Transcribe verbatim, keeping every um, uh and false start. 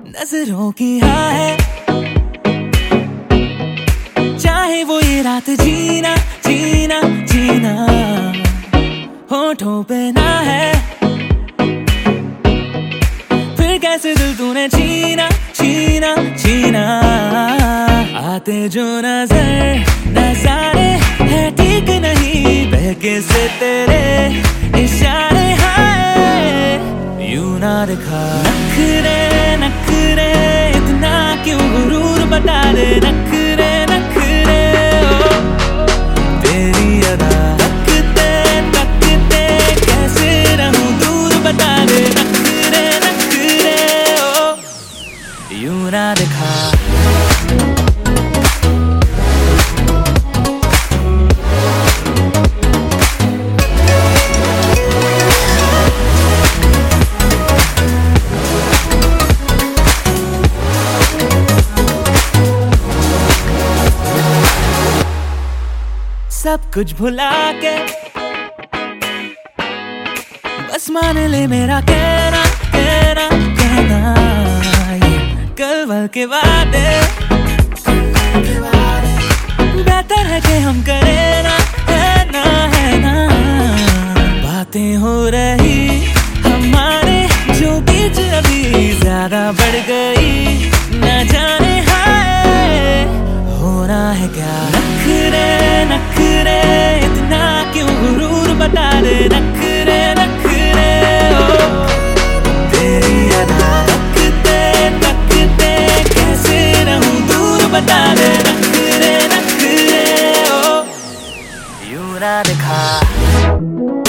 नजरों की हाँ है, चाहे वो ये रात जीना जीना जीना होठों पे ना है, फिर कैसे दिल तूने छीना छीना छीना। आते जो नजर नजारे है ठीक नहीं, बहके से तेरे इशारे हैं यूं ना दिखा। नखरे नखरे इतना क्यों गुरूर बता दे, नखरे नखरे ओ तेरी अदा तकते तकते कैसे रहूं दूर बता दे, नखरे नखरे ओ यूं ना दिखा। सब कुछ भुला के बस मान ले मेरा कहना कहना कहना, ये कल वल के वादे बेहतर है कि हम करें ना, है ना है ना। बातें हो रही हमारे जो बीच अभी ज्यादा बढ़ गई, न जाने है होना है क्या। नखरे नखरे इतना क्यों गुरूर बता दे, नखरे नखरे ओ तेरी अदा तकते तकते कैसे रहूं दूर बता दे, नखरे नखरे ओ यूं ना दिखा।